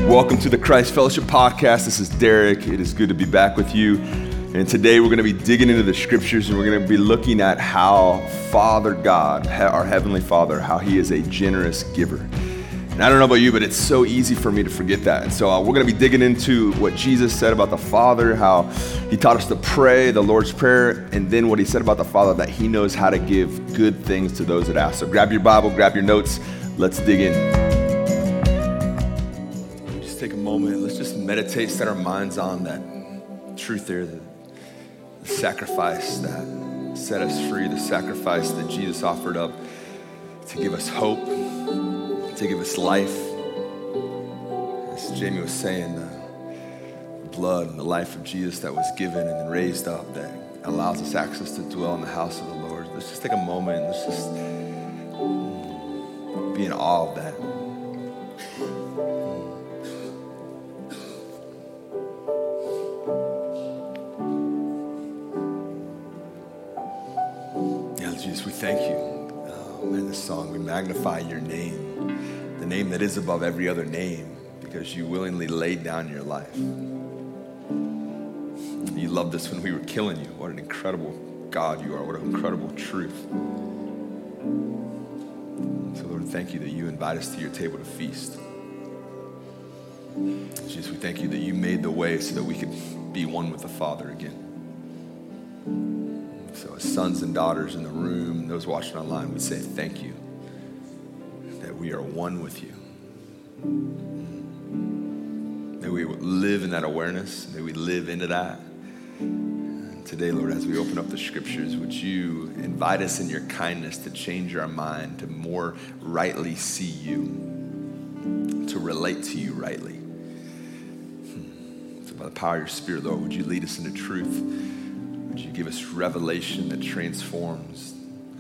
Welcome to the Christ Fellowship Podcast. This is Derek. It is good to be back with you. And today we're going to be digging into the scriptures and we're going to be looking at how Father God, our Heavenly Father, how He is a generous giver. And I don't know about you, but it's so easy for me to forget that. And so we're going to be digging into what Jesus said about the Father, how He taught us to pray, the Lord's Prayer, and then what He said about the Father, that He knows how to give good things to those that ask. So grab your Bible, grab your notes. Let's dig in. Take a moment, let's just meditate, set our minds on that truth there, the sacrifice that set us free, the sacrifice that Jesus offered up to give us hope, to give us life. As Jamie was saying, the blood and the life of Jesus that was given and then raised up that allows us access to dwell in the house of the Lord. Let's just take a moment, let's just be in awe of that. Jesus, we thank you. Oh, man, this song, we magnify your name, the name that is above every other name, because you willingly laid down your life. You loved us when we were killing you. What an incredible God you are. What an incredible truth. So, Lord, thank you that you invite us to your table to feast. Jesus, we thank you that you made the way so that we could be one with the Father again. So as sons and daughters in the room, those watching online, we say thank you that we are one with you. May we live in that awareness. May we live into that. And today, Lord, as we open up the scriptures, would you invite us in your kindness to change our mind, to more rightly see you, to relate to you rightly. So by the power of your Spirit, Lord, would you lead us into truth? Would you give us revelation that transforms?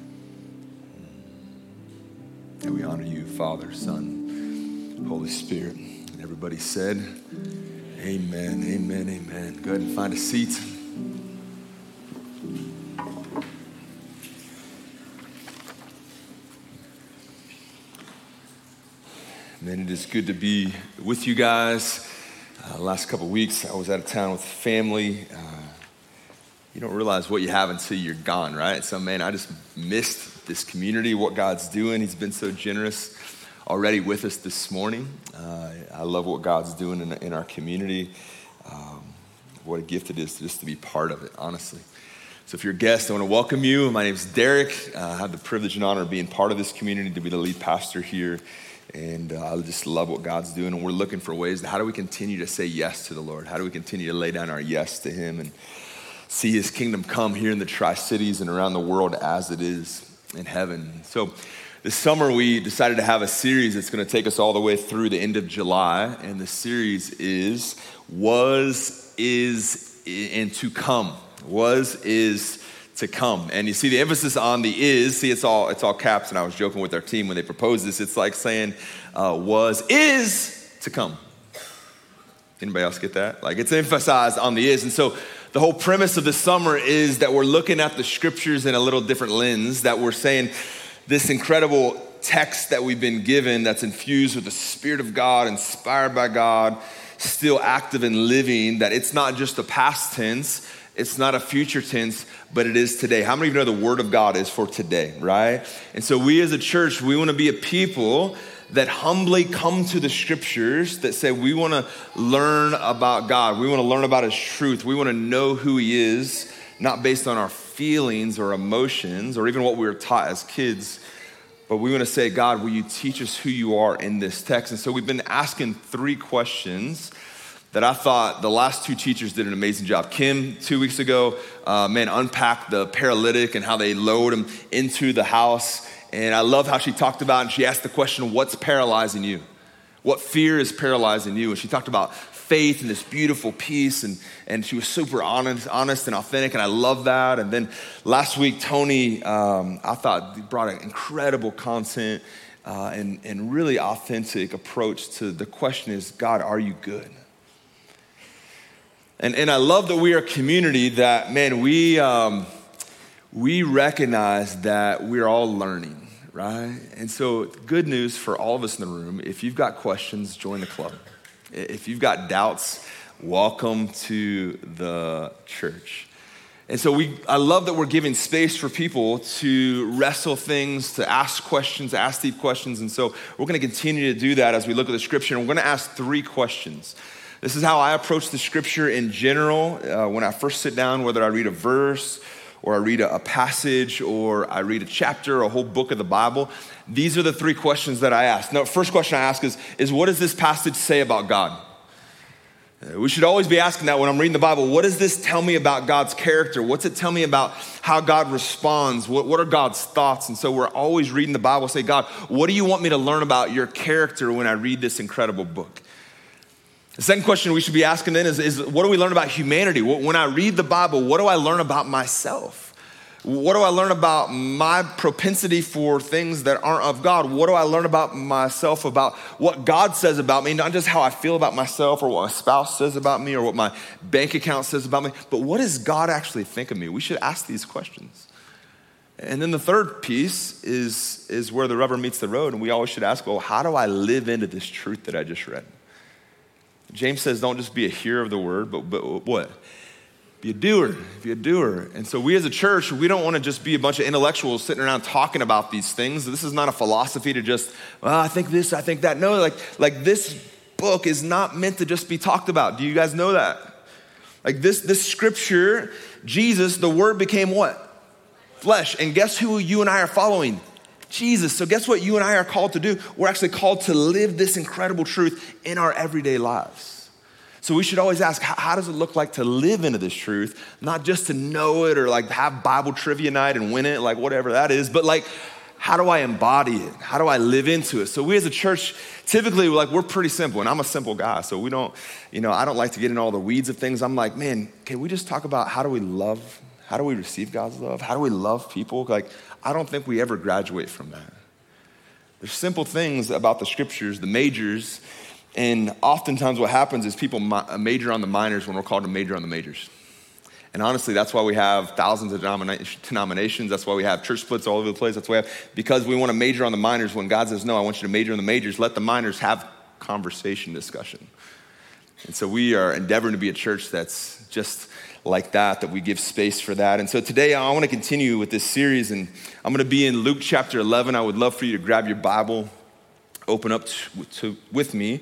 And we honor you, Father, Son, Holy Spirit. And everybody said, amen, amen, amen. Go ahead and find a seat. Man, it is good to be with you guys. Last couple of weeks, I was out of town with family. You don't realize what you have until you're gone, right? So, man, I just missed this community, what God's doing. He's been so generous already with us this morning. I love what God's doing in our community. What a gift it is just to be part of it, honestly. So if you're a guest, I want to welcome you. My name is Derek. I have the privilege and honor of being part of this community, to be the lead pastor here. And I just love what God's doing. And we're looking for ways how do we continue to say yes to the Lord? How do we continue to lay down our yes to Him and see His kingdom come here in the Tri-Cities and around the world as it is in heaven. So this summer we decided to have a series that's going to take us all the way through the end of July. And the series is Was, Is, and To Come. Was, is, to come. And you see the emphasis on the is. See, it's all caps. And I was joking with our team when they proposed this. It's like saying was, is, to come. Anybody else get that? Like it's emphasized on the is. And so the whole premise of the summer is that we're looking at the scriptures in a little different lens, that we're saying this incredible text that we've been given that's infused with the Spirit of God, inspired by God, still active and living, that it's not just a past tense, it's not a future tense, but it is today. How many of you know the Word of God is for today, right? And so we as a church, we want to be a people that humbly come to the scriptures, that say we want to learn about God. We want to learn about His truth. We want to know who He is, not based on our feelings or emotions or even what we were taught as kids, but we want to say, God, will you teach us who you are in this text? And so we've been asking 3 questions that I thought the last 2 teachers did an amazing job. Kim, 2 weeks ago, unpacked the paralytic and how they lowered him into the house. And I love how she talked about, and she asked the question, what's paralyzing you? What fear is paralyzing you? And she talked about faith and this beautiful peace, and she was super honest and authentic, and I love that. And then last week, Tony, I thought, brought an incredible content and really authentic approach to the question is, God, are you good? And I love that we are a community that, man, we recognize that we're all learning, right? And so good news for all of us in the room, if you've got questions, join the club. If you've got doubts, welcome to the church. And so I love that we're giving space for people to wrestle things, to ask questions, to ask deep questions. And so we're going to continue to do that as we look at the scripture. And we're going to ask 3 questions. This is how I approach the scripture in general. When I first sit down, whether I read a verse or I read a passage or I read a chapter or a whole book of the Bible, these are the 3 questions that I ask. Now, first question I ask is what does this passage say about God? We should always be asking that when I'm reading the Bible. What does this tell me about God's character? What's it tell me about how God responds? What are God's thoughts? And so we're always reading the Bible, say, God, what do you want me to learn about your character when I read this incredible book? The second question we should be asking then is what do we learn about humanity? When I read the Bible, what do I learn about myself? What do I learn about my propensity for things that aren't of God? What do I learn about myself, about what God says about me, not just how I feel about myself or what my spouse says about me or what my bank account says about me, but what does God actually think of me? We should ask these questions. And then the third piece is where the rubber meets the road, and we always should ask, well, how do I live into this truth that I just read? James says, don't just be a hearer of the word, but what? Be a doer, be a doer. And so we as a church, we don't want to just be a bunch of intellectuals sitting around talking about these things. This is not a philosophy to just, well, I think this, I think that. No, like this book is not meant to just be talked about. Do you guys know that? Like this scripture, Jesus, the word became what? Flesh. And guess who you and I are following? Jesus. So guess what you and I are called to do? We're actually called to live this incredible truth in our everyday lives. So we should always ask, how does it look like to live into this truth? Not just to know it or like have Bible trivia night and win it, like whatever that is, but like, how do I embody it? How do I live into it? So we as a church, typically we're pretty simple, and I'm a simple guy. So we don't, I don't like to get in all the weeds of things. I'm like, man, can we just talk about how do we love? How do we receive God's love? How do we love people? Like, I don't think we ever graduate from that. There's simple things about the scriptures, the majors. And oftentimes what happens is people major on the minors when we're called to major on the majors. And honestly, that's why we have thousands of denominations. That's why we have church splits all over the place. That's why because we want to major on the minors when God says, no, I want you to major on the majors. Let the minors have conversation, discussion. And so we are endeavoring to be a church that's just like that we give space for that. And so today I want to continue with this series, and I'm going to be in Luke chapter 11. I would love for you to grab your Bible, open up with me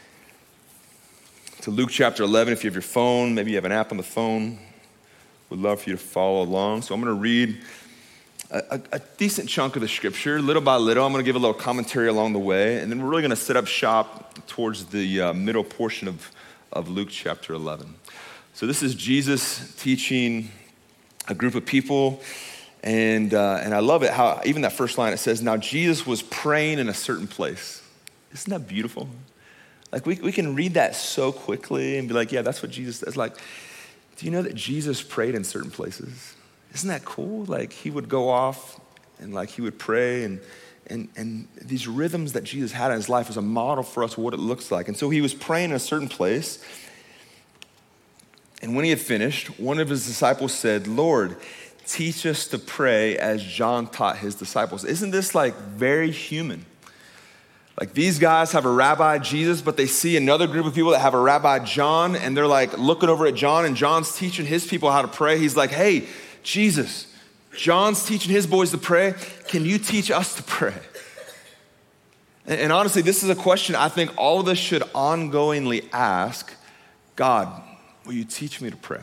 to Luke chapter 11. If you have your phone, maybe you have an app on the phone, would love for you to follow along. So I'm going to read a decent chunk of the scripture, little by little. I'm going to give a little commentary along the way, and then we're really going to set up shop towards the middle portion of Luke chapter 11. So this is Jesus teaching a group of people, and I love it how even that first line, it says, now Jesus was praying in a certain place. Isn't that beautiful? Like we can read that so quickly and be like, yeah, that's what Jesus does. Like, do you know that Jesus prayed in certain places? Isn't that cool? Like he would go off and like he would pray, and these rhythms that Jesus had in his life was a model for us what it looks like. And so he was praying in a certain place. And when he had finished, one of his disciples said, Lord, teach us to pray as John taught his disciples. Isn't this like very human? Like these guys have a rabbi, Jesus, but they see another group of people that have a rabbi, John, and they're like looking over at John, and John's teaching his people how to pray. He's like, hey, Jesus, John's teaching his boys to pray. Can you teach us to pray? And honestly, this is a question I think all of us should ongoingly ask. God, will you teach me to pray?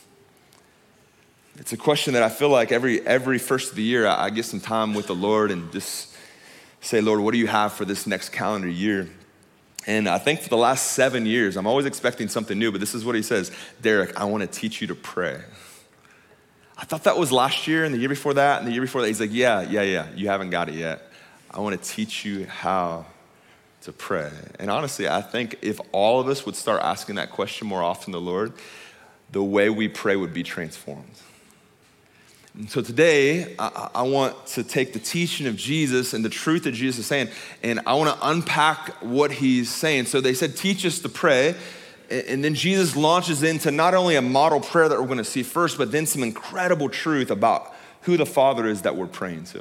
It's a question that I feel like every first of the year, I get some time with the Lord and just say, Lord, what do you have for this next calendar year? And I think for the last 7 years, I'm always expecting something new, but this is what he says, Derek, I want to teach you to pray. I thought that was last year and the year before that and the year before that. He's like, yeah, you haven't got it yet. I want to teach you how to pray. And honestly, I think if all of us would start asking that question more often to the Lord, the way we pray would be transformed. And so today, I want to take the teaching of Jesus and the truth that Jesus is saying, and I want to unpack what he's saying. So they said, teach us to pray. And then Jesus launches into not only a model prayer that we're going to see first, but then some incredible truth about who the Father is that we're praying to.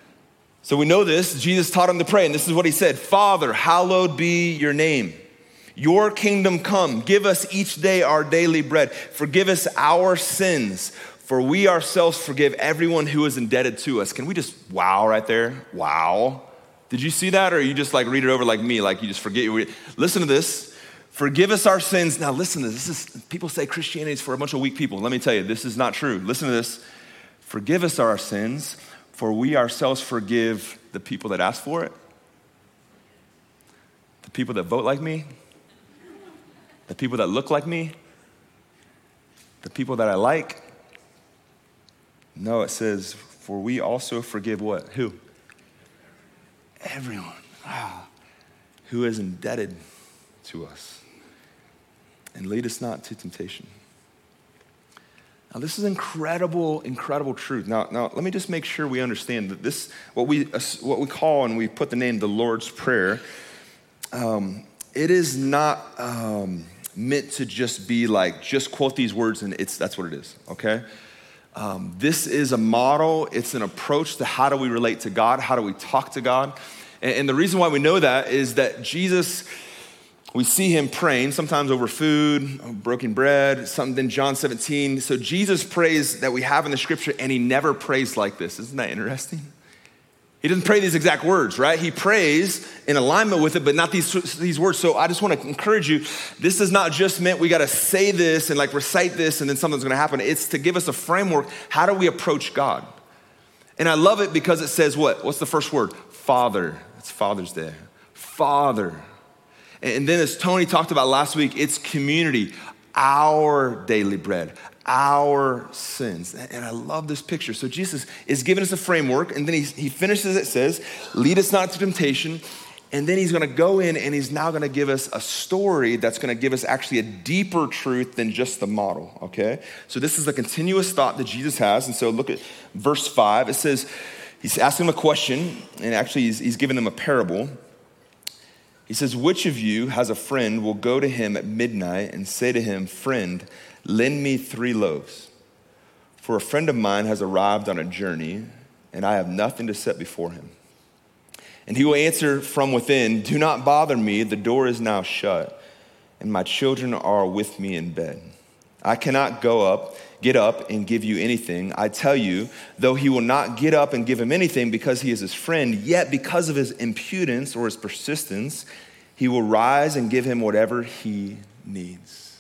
So we know this. Jesus taught him to pray, and this is what he said, Father, hallowed be your name. Your kingdom come. Give us each day our daily bread. Forgive us our sins, for we ourselves forgive everyone who is indebted to us. Can we just wow right there? Wow. Did you see that? Or you just like read it over like me, like you just forget? Listen to this. Forgive us our sins. Now listen to this. People say Christianity is for a bunch of weak people. Let me tell you, this is not true. Listen to this. Forgive us our sins, for we ourselves forgive the people that ask for it. The people that vote like me. The people that look like me. The people that I like. No, it says, for we also forgive what? Who? Everyone. Wow. Who is indebted to us. And lead us not to temptation. Now, this is incredible, incredible truth. Now, let me just make sure we understand that this, what we call, and we put the name the Lord's Prayer, it is not meant to just be like, just quote these words and that's what it is, okay? This is a model, it's an approach to how do we relate to God, how do we talk to God. And the reason why we know that is that Jesus, we see him praying, sometimes over food, broken bread, something in John 17. So Jesus prays that we have in the scripture, and he never prays like this. Isn't that interesting? He doesn't pray these exact words, right? He prays in alignment with it, but not these words. So I just want to encourage you, this is not just meant we got to say this and like recite this and then something's going to happen. It's to give us a framework. How do we approach God? And I love it because it says what? What's the first word? Father. It's Father's Day. Father. And then as Tony talked about last week, it's community, our daily bread, our sins. And I love this picture. So Jesus is giving us a framework, and then he finishes it, says, lead us not to temptation. And then he's gonna go in and he's now gonna give us a story that's gonna give us actually a deeper truth than just the model, okay? So this is a continuous thought that Jesus has. And so look at verse 5. It says, he's asking them a question, and actually he's giving them a parable. He says, which of you has a friend will go to him at midnight and say to him, friend, lend me 3 loaves. For a friend of mine has arrived on a journey, and I have nothing to set before him. And he will answer from within, do not bother me, the door is now shut, and my children are with me in bed. I cannot get up and give you anything. I tell you, though he will not get up and give him anything because he is his friend, yet because of his impudence or his persistence, he will rise and give him whatever he needs.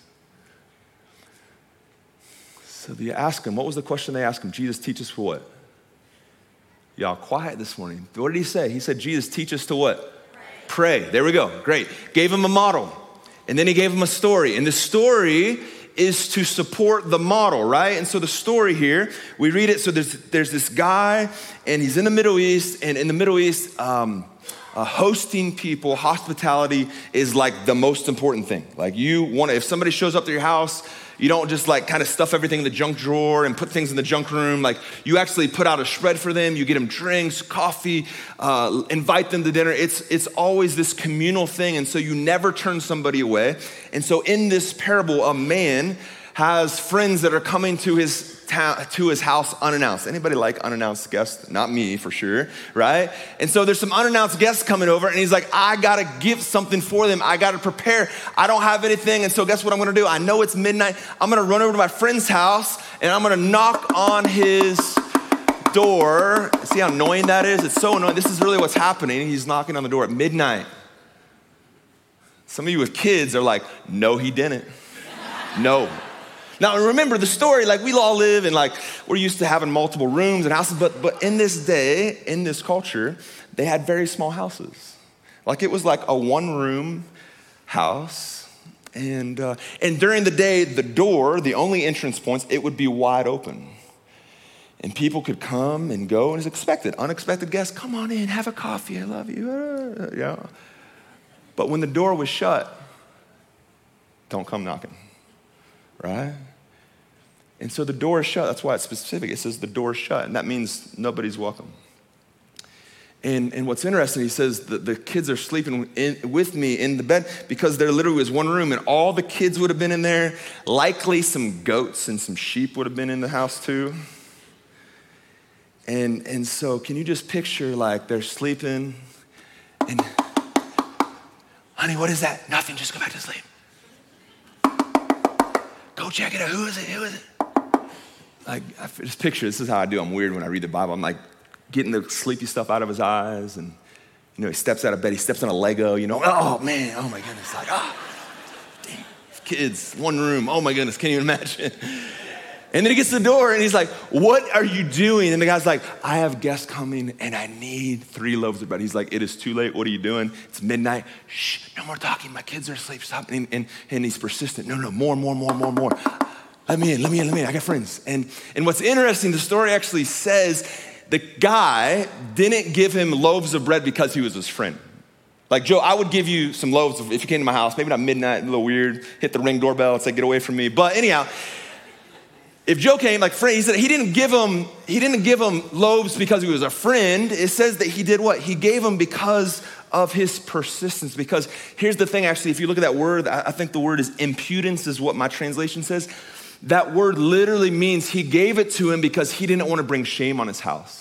So they ask him, what was the question they asked him? Jesus, teach us what? Y'all quiet this morning. What did he say? He said, Jesus, teach us to what? Pray. There we go. Great. Gave him a model. And then he gave him a story. And the story is to support the model, right? And so the story here, we read it. So there's this guy, and he's in the Middle East. And in the Middle East, hosting people, hospitality is like the most important thing. Like if somebody shows up to your house, you don't just like kind of stuff everything in the junk drawer and put things in the junk room. Like you actually put out a spread for them. You get them drinks, coffee, invite them to dinner. It's always this communal thing. And so you never turn somebody away. And so in this parable, a man has friends that are coming to his house unannounced. Anybody like unannounced guests? Not me, for sure, right? And so there's some unannounced guests coming over, and he's like, I gotta give something for them. I gotta prepare. I don't have anything, and so guess what I'm gonna do? I know it's midnight. I'm gonna run over to my friend's house, and I'm gonna knock on his door. See how annoying that is? It's so annoying. This is really what's happening. He's knocking on the door at midnight. Some of you with kids are like, no, he didn't. No. Now, remember the story, like we all live in we're used to having multiple rooms and houses, but in this day, in this culture, they had very small houses. Like it was like a 1-room house. And during the day, the door, the only entrance points, it would be wide open. And people could come and go, and it's expected. Unexpected guests, come on in, have a coffee, I love you. Yeah. But when the door was shut, don't come knocking. Right? And so the door is shut. That's why it's specific. It says the door is shut, and that means nobody's welcome. And what's interesting, he says that the kids are sleeping with me in the bed because there literally was 1 room, and all the kids would have been in there. Likely some goats and some sheep would have been in the house too. And so can you just picture they're sleeping, and honey, what is that? Nothing, just go back to sleep. Go check it out. Who is it? Like, I just picture, this is how I do. I'm weird when I read the Bible. I'm like getting the sleepy stuff out of his eyes. And, he steps out of bed. He steps on a Lego, Oh, man. Oh, my goodness. Like, dang, kids, one room. Oh, my goodness. Can't even imagine. And then he gets to the door and he's like, what are you doing? And the guy's like, I have guests coming and I need 3 loaves of bread. He's like, it is too late. What are you doing? It's midnight. Shh, no more talking. My kids are asleep. Stop. And he's persistent. No, more. Let me in. I got friends. And what's interesting, the story actually says the guy didn't give him loaves of bread because he was his friend. Like, Joe, I would give you some loaves if you came to my house. Maybe not midnight, a little weird. Hit the Ring doorbell. It's like, get away from me. But anyhow, if Joe came, like friend, he said he didn't give him loaves because he was a friend. It says that he did what? He gave him because of his persistence. Because here's the thing, actually, if you look at that word, I think the word is impudence is what my translation says. That word literally means he gave it to him because he didn't want to bring shame on his house.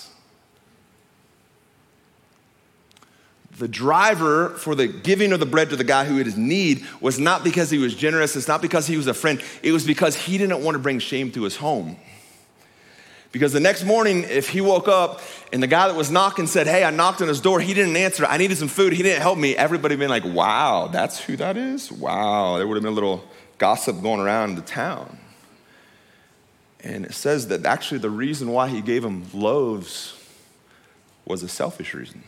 The driver for the giving of the bread to the guy who had his need was not because he was generous. It's not because he was a friend. It was because he didn't want to bring shame to his home. Because the next morning, if he woke up and the guy that was knocking said, hey, I knocked on his door. He didn't answer. I needed some food. He didn't help me. Everybody been like, wow, that's who that is? Wow. There would have been a little gossip going around the town. And it says that actually the reason why he gave him loaves was a selfish reason.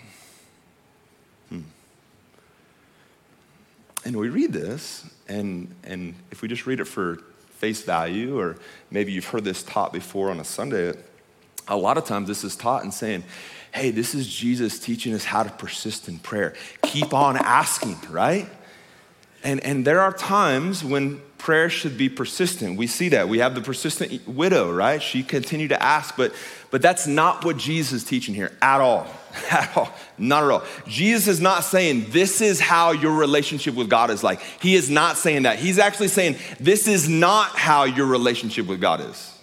And we read this, and if we just read it for face value, or maybe you've heard this taught before on a Sunday, a lot of times this is taught and saying, hey, this is Jesus teaching us how to persist in prayer. Keep on asking, right? And there are times when prayer should be persistent. We see that. We have the persistent widow, right? She continued to ask, but that's not what Jesus is teaching here at all. At all. Not at all. Jesus is not saying this is how your relationship with God is like. He is not saying that. He's actually saying this is not how your relationship with God is.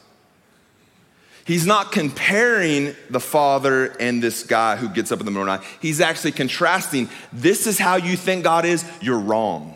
He's not comparing the Father and this guy who gets up in the middle of the night. He's actually contrasting, this is how you think God is, you're wrong.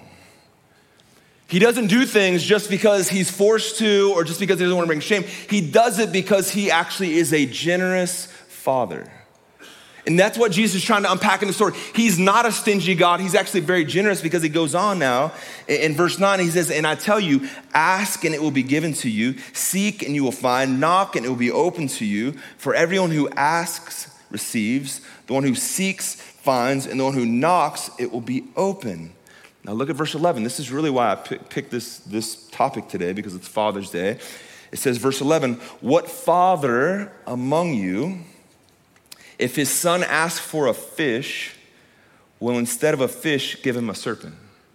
He doesn't do things just because he's forced to or just because he doesn't want to bring shame. He does it because he actually is a generous Father. And that's what Jesus is trying to unpack in the story. He's not a stingy God. He's actually very generous because he goes on now. In verse 9, he says, and I tell you, ask and it will be given to you. Seek and you will find. Knock and it will be open to you. For everyone who asks receives. The one who seeks finds. And the one who knocks, it will be open. Now look at verse 11. This is really why I picked this topic today, because it's Father's Day. It says, verse 11, what father among you, if his son asks for a fish, will instead of a fish give him a serpent?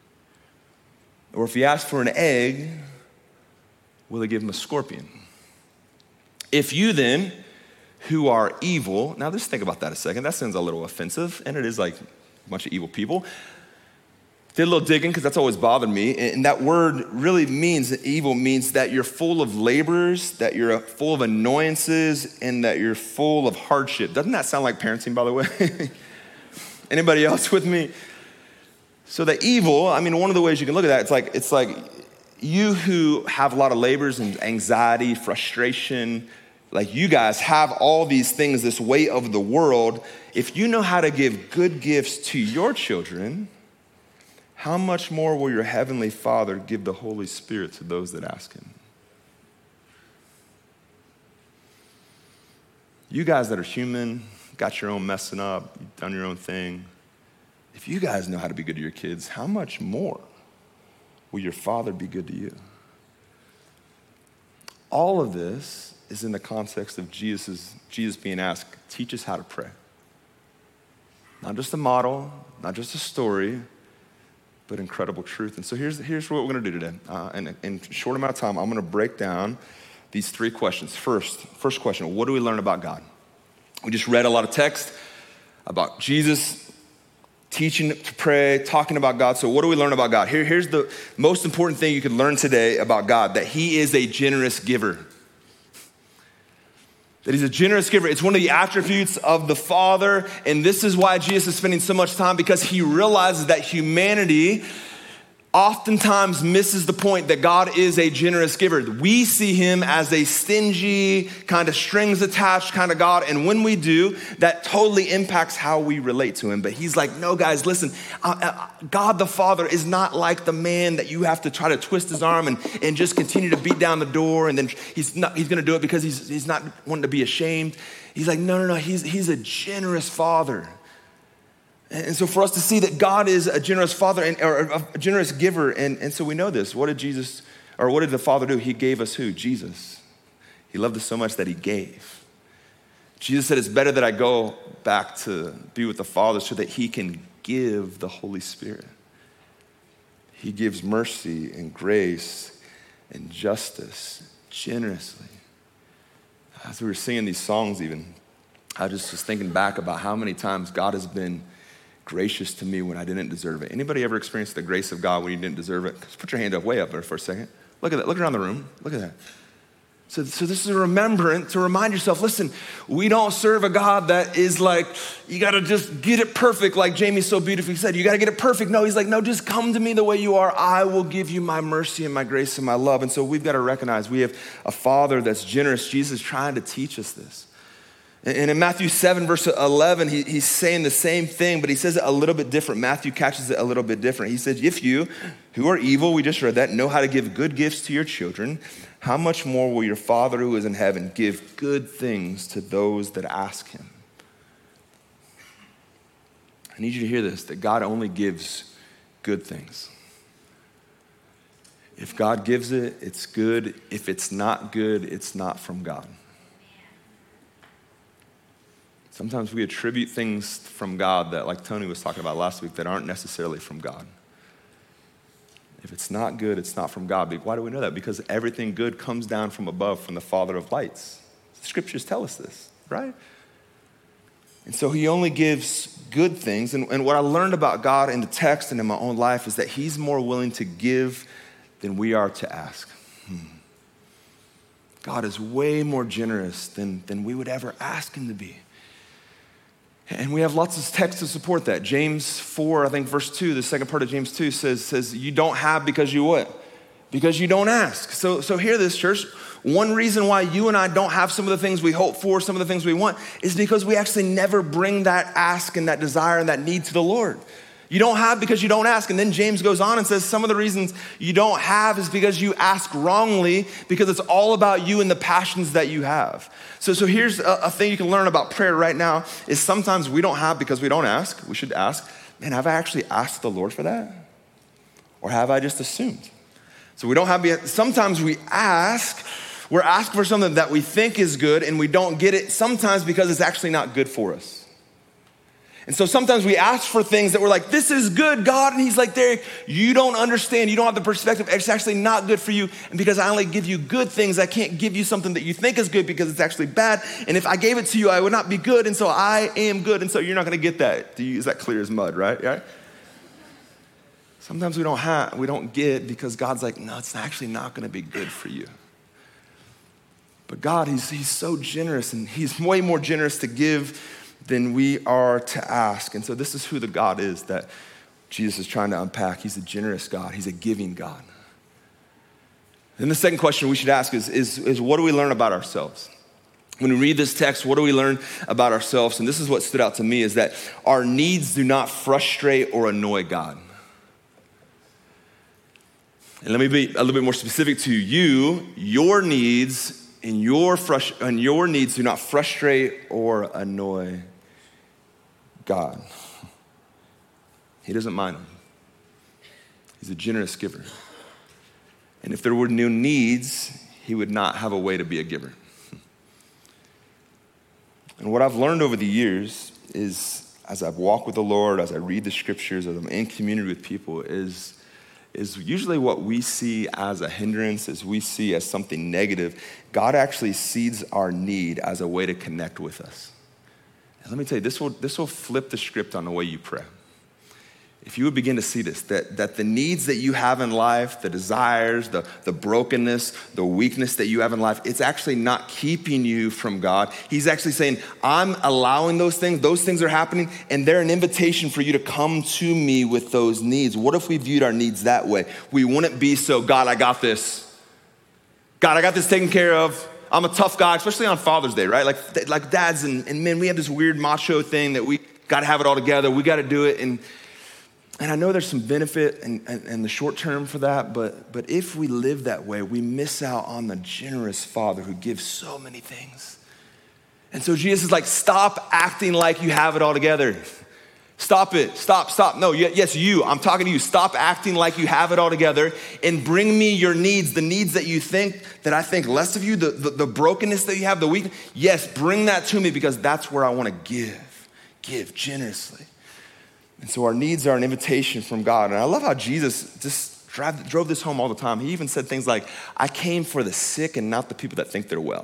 Or if he asks for an egg, will he give him a scorpion? If you then, who are evil, now just think about that a second. That sounds a little offensive, and it is like a bunch of evil people. Did a little digging because that's always bothered me. And that word really means, that evil means that you're full of labors, that you're full of annoyances, and that you're full of hardship. Doesn't that sound like parenting, by the way? Anybody else with me? So the evil, I mean, one of the ways you can look at that, it's like you who have a lot of labors and anxiety, frustration, like you guys have all these things, this weight of the world. If you know how to give good gifts to your children, how much more will your heavenly Father give the Holy Spirit to those that ask him? You guys that are human, got your own messing up, you've done your own thing. If you guys know how to be good to your kids, how much more will your Father be good to you? All of this is in the context of Jesus being asked, teach us how to pray. Not just a model, not just a story, but incredible truth. And so here's what we're gonna do today. And in a short amount of time, I'm gonna break down these 3 questions. First question, what do we learn about God? We just read a lot of text about Jesus teaching to pray, talking about God. So what do we learn about God? Here's the most important thing you could learn today about God, that he is a generous giver. That he's a generous giver. It's one of the attributes of the Father. And this is why Jesus is spending so much time, because he realizes that humanity oftentimes misses the point that God is a generous giver. We see him as a stingy, kind of strings attached kind of God. And when we do, that totally impacts how we relate to him. But he's like, no, guys, listen, God the Father is not like the man that you have to try to twist his arm and just continue to beat down the door. And then he's going to do it because he's not wanting to be ashamed. He's like, no, he's a generous Father. And so for us to see that God is a generous Father or a generous giver, and so we know this. What did the Father do? He gave us who? Jesus. He loved us so much that he gave. Jesus said, it's better that I go back to be with the Father so that he can give the Holy Spirit. He gives mercy and grace and justice generously. As we were singing these songs even, I just was thinking back about how many times God has been gracious to me when I didn't deserve it. Anybody ever experienced the grace of God when you didn't deserve it? Just put your hand up, way up there for a second. Look at that. Look around the room. Look at that. So this is a remembrance to remind yourself, listen, we don't serve a God that is like, you got to just get it perfect, like Jamie so beautifully said. You got to get it perfect. No, he's like, no, just come to me the way you are. I will give you my mercy and my grace and my love. And so we've got to recognize we have a Father that's generous. Jesus is trying to teach us this. And in Matthew 7, verse 11, he's saying the same thing, but he says it a little bit different. Matthew catches it a little bit different. He says, if you, who are evil, we just read that, know how to give good gifts to your children, how much more will your Father who is in heaven give good things to those that ask him? I need you to hear this, that God only gives good things. If God gives it, it's good. If it's not good, it's not from God. Sometimes we attribute things from God that, like Tony was talking about last week, that aren't necessarily from God. If it's not good, it's not from God. But why do we know that? Because everything good comes down from above, from the Father of lights. The scriptures tell us this, right? And so he only gives good things. And what I learned about God in the text and in my own life is that he's more willing to give than we are to ask. God is way more generous than we would ever ask him to be. And we have lots of texts to support that. James 4, I think verse 2, the second part of James 2 says you don't have because you what? Because you don't ask. So hear this, church. One reason why you and I don't have some of the things we hope for, some of the things we want, is because we actually never bring that ask and that desire and that need to the Lord. You don't have because you don't ask. And then James goes on and says some of the reasons you don't have is because you ask wrongly, because it's all about you and the passions that you have. So here's a thing you can learn about prayer right now is sometimes we don't have because we don't ask. We should ask, man, have I actually asked the Lord for that? Or have I just assumed? So we don't have, sometimes we ask, we're asking for something that we think is good and we don't get it sometimes because it's actually not good for us. And so sometimes we ask for things that we're like, this is good, God. And he's like, Derek, you don't understand. You don't have the perspective. It's actually not good for you. And because I only give you good things, I can't give you something that you think is good because it's actually bad. And if I gave it to you, I would not be good. And so I am good. And so you're not going to get that. Is that clear as mud, right? Sometimes we don't get because God's like, no, it's actually not going to be good for you. But God, he's so generous, and he's way more generous to give than we are to ask. And so this is who the God is that Jesus is trying to unpack. He's a generous God. He's a giving God. Then the second question we should ask is what do we learn about ourselves? When we read this text, what do we learn about ourselves? And this is what stood out to me, is that our needs do not frustrate or annoy God. And let me be a little bit more specific to you. Your needs and your needs do not frustrate or annoy God. He doesn't mind them. He's a generous giver. And if there were no needs, he would not have a way to be a giver. And what I've learned over the years is, as I've walked with the Lord, as I read the scriptures, as I'm in community with people, is usually what we see as a hindrance, as we see as something negative, God actually sees our need as a way to connect with us. And let me tell you, this will flip the script on the way you pray. if you would begin to see this, that the needs that you have in life, the desires, the brokenness, the weakness that you have in life, it's actually not keeping you from God. He's actually saying, I'm allowing those things are happening, and they're an invitation for you to come to me with those needs. What if we viewed our needs that way? We wouldn't be so, God, I got this. God, I got this taken care of. I'm a tough guy, especially on Father's Day, right? Like dads and men, we have this weird macho thing that we gotta have it all together. We gotta do it. And I know there's some benefit in the short term for that, but if we live that way, we miss out on the generous Father who gives so many things. And so Jesus is like, stop acting like you have it all together. Stop it, stop. No, yes, you, I'm talking to you. Stop acting like you have it all together and bring me your needs, the needs that you think, that I think less of you, the brokenness that you have, the weakness. Yes, bring that to me because that's where I wanna give generously. And so our needs are an invitation from God. And I love how Jesus just drove this home all the time. He even said things like, I came for the sick and not the people that think they're well.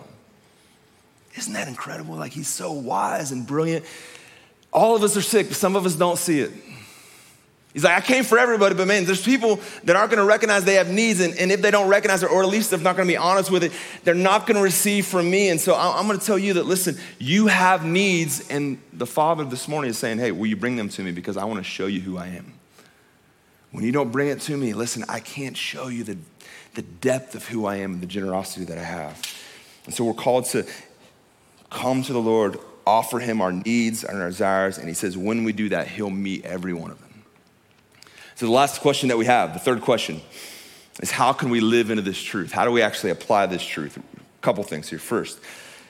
Isn't that incredible? Like, he's so wise and brilliant. All of us are sick, but some of us don't see it. He's like, I came for everybody, but man, there's people that aren't gonna recognize they have needs, and if they don't recognize it, or at least if they're not gonna be honest with it, they're not gonna receive from me. And so I'm gonna tell you that, listen, you have needs, and the Father this morning is saying, hey, will you bring them to me because I wanna show you who I am. When you don't bring it to me, listen, I can't show you the depth of who I am and the generosity that I have. And so we're called to come to the Lord, offer him our needs and our desires, and he says when we do that, he'll meet every one of them. So the last question that we have, the third question, is how can we live into this truth? How do we actually apply this truth? A couple things here. First,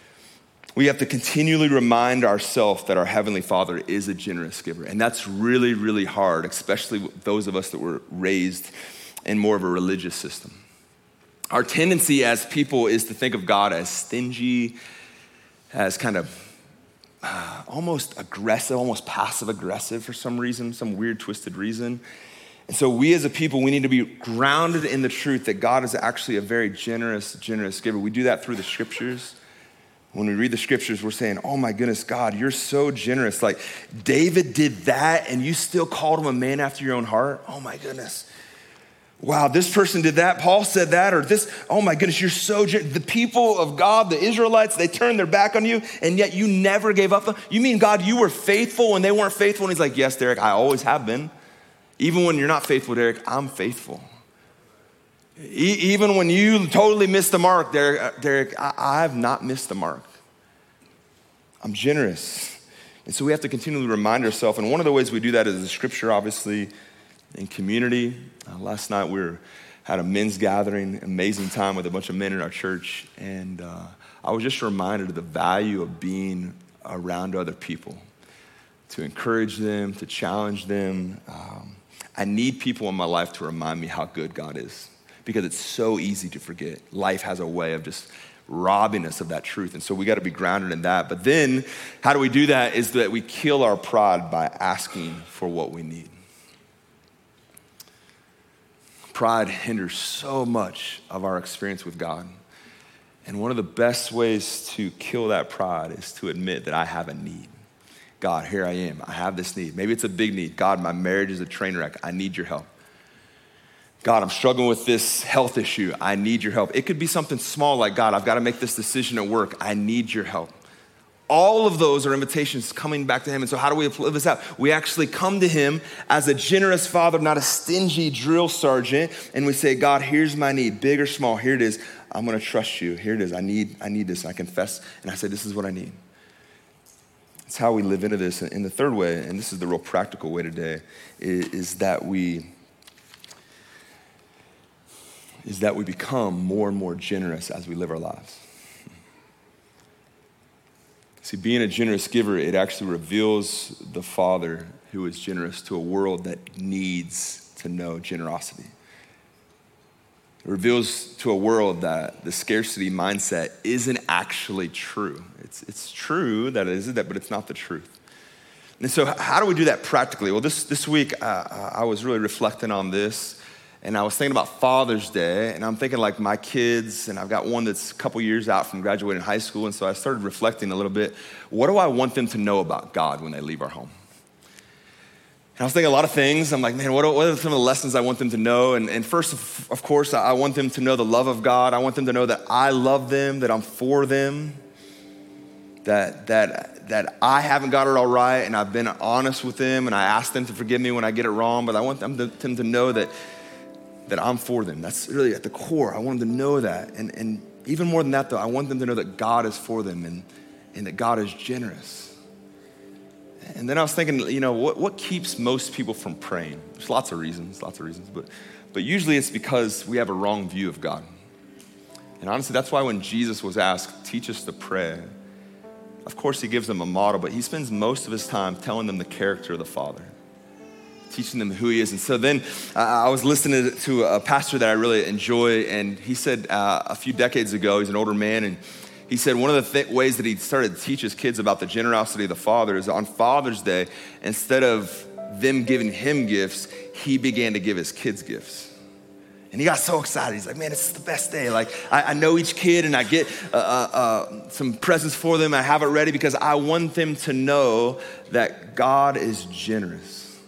we have to continually remind ourselves that our Heavenly Father is a generous giver. And that's really, really hard, especially those of us that were raised in more of a religious system. Our tendency as people is to think of God as stingy, as kind of almost aggressive, almost passive aggressive for some reason, some weird twisted reason. And so we as a people, we need to be grounded in the truth that God is actually a very generous giver. We do that through the scriptures. When we read the scriptures, we're saying, oh my goodness, God, you're so generous. Like David did that and you still called him a man after your own heart. Oh my goodness. Wow, this person did that. Paul said that, or this, oh my goodness, you're so generous. The people of God, the Israelites, they turned their back on you and yet you never gave up. You mean, God, you were faithful when they weren't faithful? And he's like, yes, Derek, I always have been. Even when you're not faithful, Derek, I'm faithful. Even when you totally missed the mark, Derek, I have not missed the mark. I'm generous. And so we have to continually remind ourselves. And one of the ways we do that is the scripture, obviously, in community. Last night we had a men's gathering, amazing time with a bunch of men in our church. And I was just reminded of the value of being around other people, to encourage them, to challenge them. I need people in my life to remind me how good God is because it's so easy to forget. Life has a way of just robbing us of that truth. And so we got to be grounded in that. But then how do we do that is that we kill our pride by asking for what we need. Pride hinders so much of our experience with God. And one of the best ways to kill that pride is to admit that I have a need. God, here I am. I have this need. Maybe it's a big need. God, my marriage is a train wreck. I need your help. God, I'm struggling with this health issue. I need your help. It could be something small like, God, I've got to make this decision at work. I need your help. All of those are invitations coming back to him. And so how do we live this out? We actually come to him as a generous father, not a stingy drill sergeant. And we say, God, here's my need, big or small. Here it is. I'm going to trust you. Here it is. I need this. And I confess. And I say, this is what I need. It's how we live into this. And the third way, and this is the real practical way today, is that we become more and more generous as we live our lives. See, being a generous giver, it actually reveals the Father who is generous to a world that needs to know generosity. It reveals to a world that the scarcity mindset isn't actually true. It's true that it is that, but it's not the truth. And so how do we do that practically? Well, this week, I was really reflecting on this, and I was thinking about Father's Day, and I'm thinking like my kids, and I've got one that's a couple years out from graduating high school, and so I started reflecting a little bit. What do I want them to know about God when they leave our home? And I was thinking a lot of things. I'm like, man, what are some of the lessons I want them to know? And first, of course, I want them to know the love of God. I want them to know that I love them, that I'm for them, that I haven't got it all right, and I've been honest with them, and I ask them to forgive me when I get it wrong, but I want them to know that I'm for them. That's really at the core. I want them to know that. And even more than that, though, I want them to know that God is for them and that God is generous. And then I was thinking, what keeps most people from praying? There's lots of reasons, but usually it's because we have a wrong view of God. And honestly, that's why when Jesus was asked, teach us to pray, of course he gives them a model, but he spends most of his time telling them the character of the Father, teaching them who he is. And so then I was listening to a pastor that I really enjoy, and he said a few decades ago, he's an older man, and he said one of the ways that he started to teach his kids about the generosity of the Father is on Father's Day, instead of them giving him gifts, he began to give his kids gifts. And he got so excited. He's like, man, it's the best day. Like, I know each kid, and I get some presents for them. I have it ready because I want them to know that God is generous.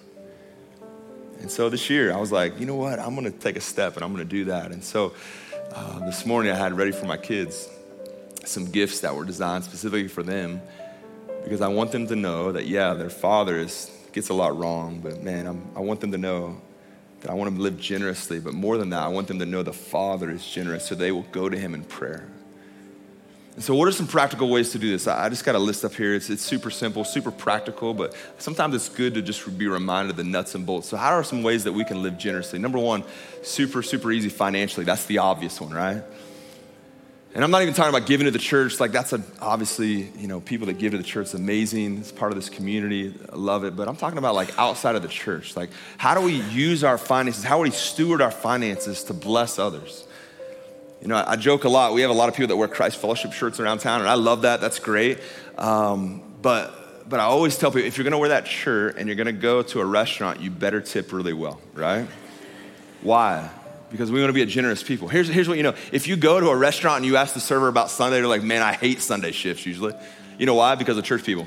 And so this year, I was like, you know what? I'm going to take a step, and I'm going to do that. And so this morning, I had ready for my kids some gifts that were designed specifically for them, because I want them to know that, yeah, their father gets a lot wrong, but man, I want them to know that I want them to live generously, but more than that, I want them to know the Father is generous, so they will go to him in prayer. And so what are some practical ways to do this? I just got a list up here. It's super simple, super practical, but sometimes it's good to just be reminded of the nuts and bolts. So how are some ways that we can live generously? Number one, super, super easy financially. That's the obvious one, right? And I'm not even talking about giving to the church. Like, that's obviously, people that give to the church is amazing. It's part of this community. I love it. But I'm talking about like outside of the church. Like, how do we use our finances? How do we steward our finances to bless others? I joke a lot. We have a lot of people that wear Christ Fellowship shirts around town, and I love that. That's great. But I always tell people, if you're going to wear that shirt and you're going to go to a restaurant, you better tip really well, right? Why? Because we want to be a generous people. Here's what you know. If you go to a restaurant and you ask the server about Sunday, they're like, man, I hate Sunday shifts usually. You know why? Because of church people.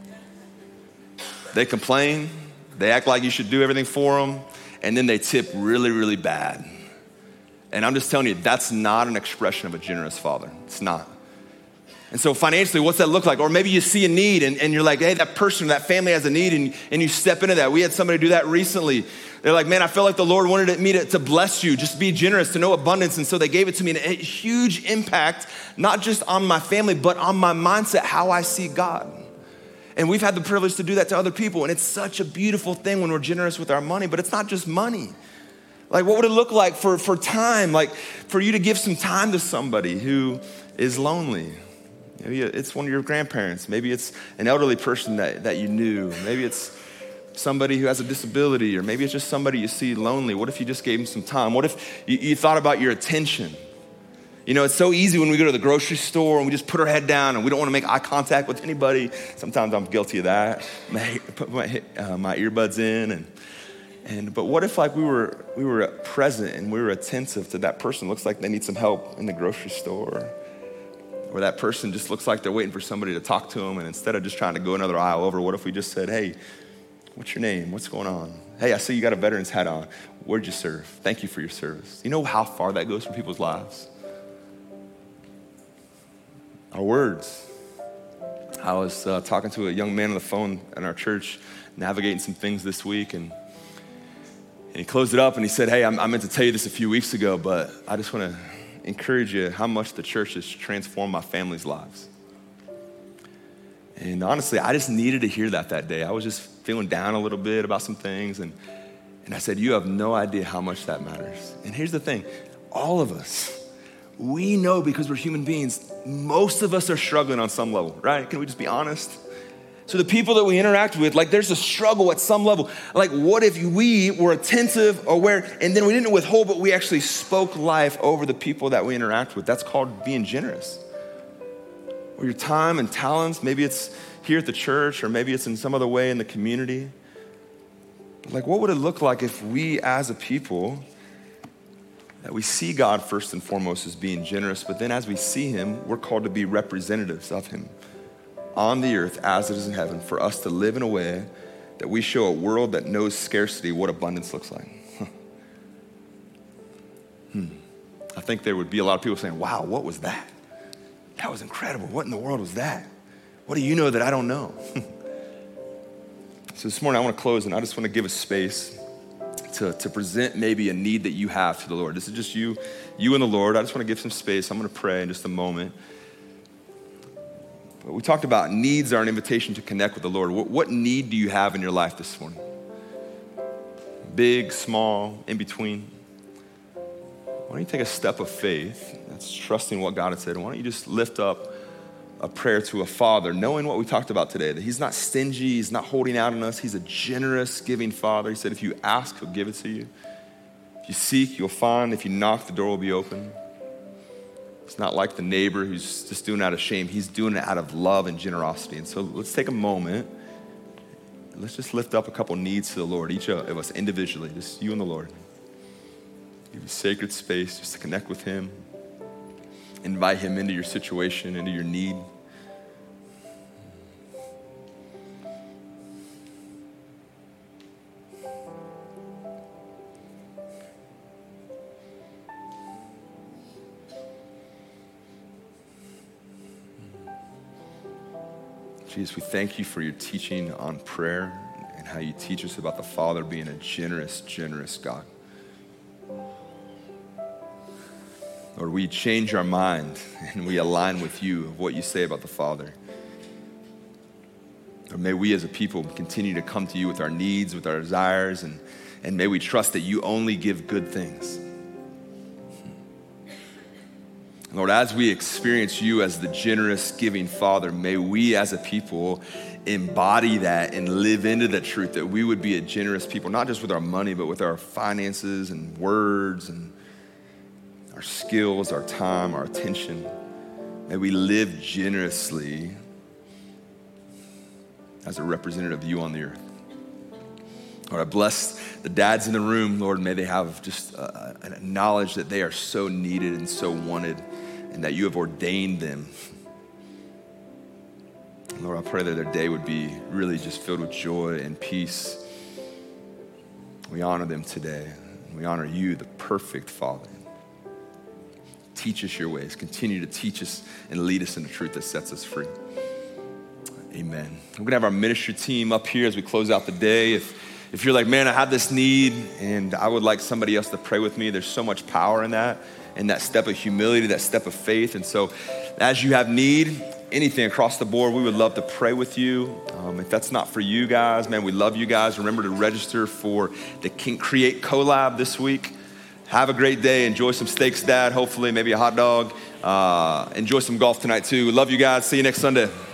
They complain. They act like you should do everything for them. And then they tip really, really bad. And I'm just telling you, that's not an expression of a generous father. It's not. And so financially, what's that look like? Or maybe you see a need and you're like, hey, that person, that family has a need, and you step into that. We had somebody do that recently. They're like, man, I feel like the Lord wanted me to bless you, just be generous, to know abundance. And so they gave it to me, and a huge impact, not just on my family, but on my mindset, how I see God. And we've had the privilege to do that to other people. And it's such a beautiful thing when we're generous with our money, but it's not just money. Like, what would it look like for time? Like, for you to give some time to somebody who is lonely. Maybe it's one of your grandparents. Maybe it's an elderly person that you knew. Maybe it's somebody who has a disability, or maybe it's just somebody you see lonely. What if you just gave them some time? What if you thought about your attention? It's so easy when we go to the grocery store and we just put our head down and we don't want to make eye contact with anybody. Sometimes I'm guilty of that. Put my earbuds in but what if like we were present and we were attentive to that person? Looks like they need some help in the grocery store. Or that person just looks like they're waiting for somebody to talk to them, and instead of just trying to go another aisle over, what if we just said, hey, what's your name? What's going on? Hey, I see you got a veteran's hat on. Where'd you serve? Thank you for your service. You know how far that goes for people's lives? Our words. I was talking to a young man on the phone in our church, navigating some things this week, and he closed it up and he said, hey, I meant to tell you this a few weeks ago, but I just want to encourage you how much the church has transformed my family's lives. And honestly, I just needed to hear that day. I was just feeling down a little bit about some things, and I said, you have no idea how much that matters. And here's the thing, all of us, we know, because we're human beings, most of us are struggling on some level, right? Can we just be honest? So the people that we interact with, like, there's a struggle at some level. Like, what if we were attentive, aware, and then we didn't withhold, but we actually spoke life over the people that we interact with? That's called being generous. Or your time and talents, maybe it's here at the church, or maybe it's in some other way in the community. Like, what would it look like if we as a people, that we see God first and foremost as being generous, but then as we see him, we're called to be representatives of him on the earth as it is in heaven, for us to live in a way that we show a world that knows scarcity what abundance looks like. I think there would be a lot of people saying, wow, what was that? That was incredible. What in the world was that? What do you know that I don't know? So this morning I want to close, and I just want to give a space to present maybe a need that you have to the Lord. This is just you and the Lord. I just want to give some space. I'm going to pray in just a moment. But we talked about needs are an invitation to connect with the Lord. What need do you have in your life this morning? Big, small, in between? Why don't you take a step of faith? That's trusting what God had said. Why don't you just lift up a prayer to a father, knowing what we talked about today, that he's not stingy, he's not holding out on us. He's a generous, giving father. He said, if you ask, he'll give it to you. If you seek, you'll find. If you knock, the door will be open. It's not like the neighbor who's just doing it out of shame. He's doing it out of love and generosity. And so let's take a moment. Let's just lift up a couple needs to the Lord, each of us individually, just you and the Lord. Give you sacred space just to connect with him. Invite him into your situation, into your need. Jesus, we thank you for your teaching on prayer and how you teach us about the Father being a generous, generous God. Lord, we change our mind and we align with you of what you say about the Father. Or may we as a people continue to come to you with our needs, with our desires, and may we trust that you only give good things. Lord, as we experience you as the generous, giving Father, may we as a people embody that and live into the truth that we would be a generous people, not just with our money, but with our finances and words and our skills, our time, our attention. May we live generously as a representative of you on the earth. Lord, I bless the dads in the room. Lord, may they have just a knowledge that they are so needed and so wanted, and that you have ordained them. Lord, I pray that their day would be really just filled with joy and peace. We honor them today. We honor you, the perfect Father. Teach us your ways. Continue to teach us and lead us in the truth that sets us free. Amen. We're going to have our ministry team up here as we close out the day. If you're like, man, I have this need and I would like somebody else to pray with me, there's so much power in that step of humility, that step of faith. And so as you have need, anything across the board, we would love to pray with you. If that's not for you guys, man, we love you guys. Remember to register for the Create Collab this week. Have a great day. Enjoy some steaks, Dad. Hopefully, maybe a hot dog. Enjoy some golf tonight, too. Love you guys. See you next Sunday.